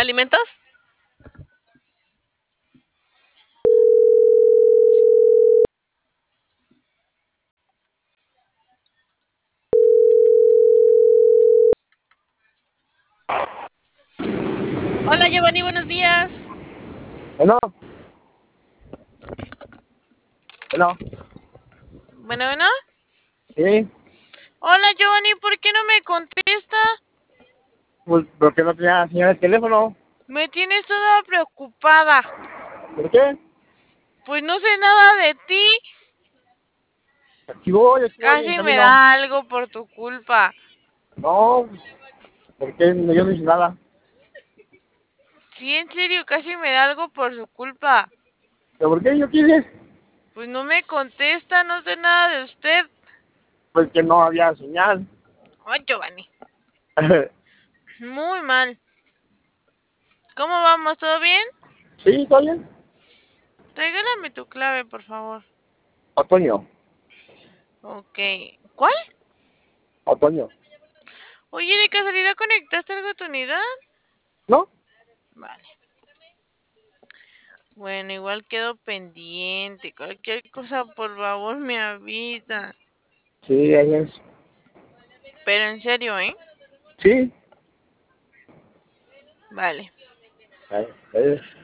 ¿Alimentos? Hola Giovanni, buenos días. Bueno, bueno, Bueno, bueno. sí, Hola Giovanni, ¿por qué no me contesta? pues porque no tenía señal el teléfono. Me tienes toda preocupada. ¿Por qué? Pues no sé nada de ti. Aquí voy en Casi me camino. da algo por tu culpa. No, porque yo no hice nada. Sí, en serio, casi me da algo por su culpa. ¿Pero por qué yo quise? Pues no me contesta, no sé nada de usted. Pues que no había señal. Ay, Giovanni, muy mal. ¿Cómo vamos? ¿Todo bien? Sí, ¿está bien? Regálame tu clave, por favor. Otoño, Ok. ¿Cuál? otoño. Oye, ¿de casualidad conectaste algo a tu unidad? ¿No? Vale. Bueno, igual quedo pendiente. Cualquier cosa, por favor, me avisa. Sí, ahí es. Pero en serio, ¿eh? Sí, Vale. ahí es.